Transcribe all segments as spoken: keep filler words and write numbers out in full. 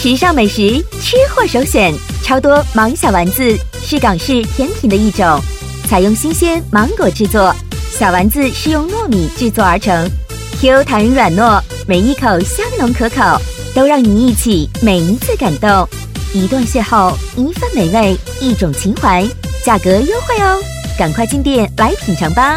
时尚美食吃货首选，超多芒小丸子是港式甜品的一种，采用新鲜芒果制作，小丸子是用糯米制作而成， Q 弹软糯，每一口香浓可口，都让你忆起每一次感动。一段邂逅，一份美味，一种情怀，价格优惠哦，赶快进店来品尝吧。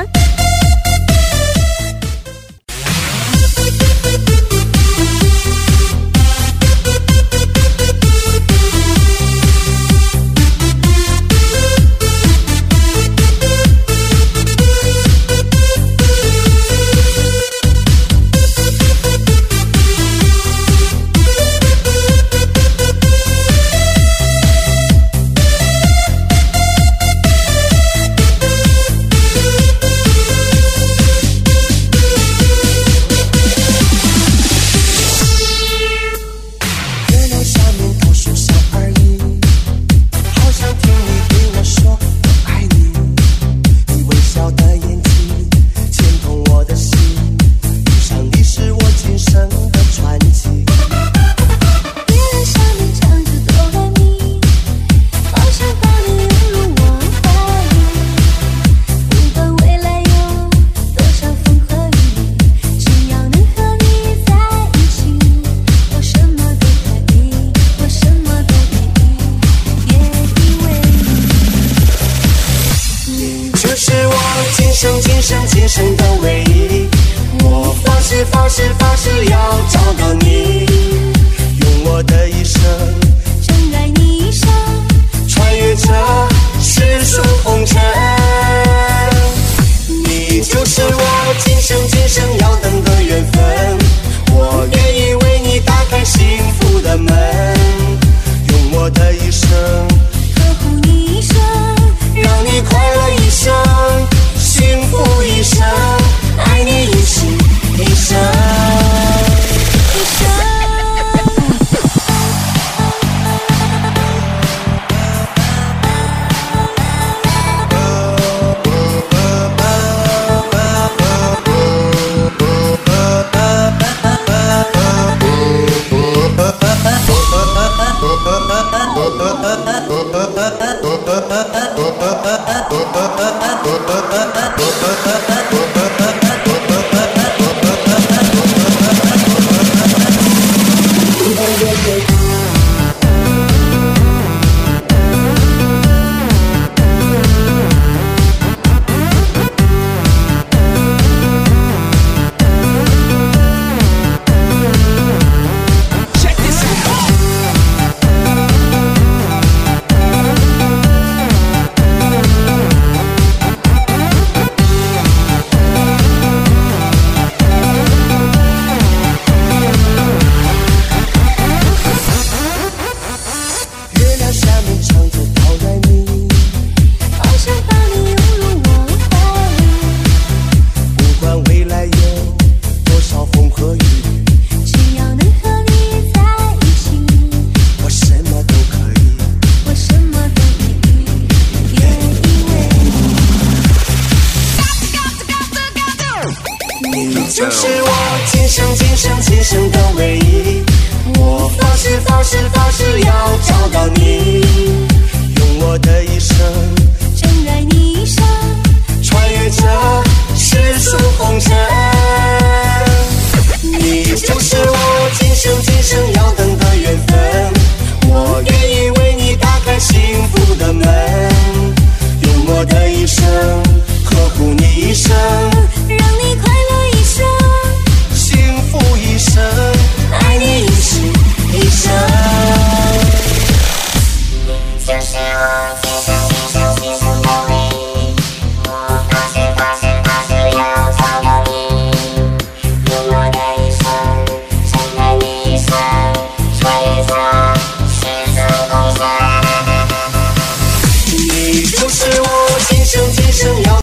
就是我今生今生今生的唯一，我发誓发誓发誓要找到你，用我的一生真爱你一生， 穿越这世俗红尘。你就是我今生今生要等的缘分，我愿意为你打开幸福的门，用我的一生呵护你一生， 让你快乐一生， 幸福一生，爱你一世一生。你就是我今生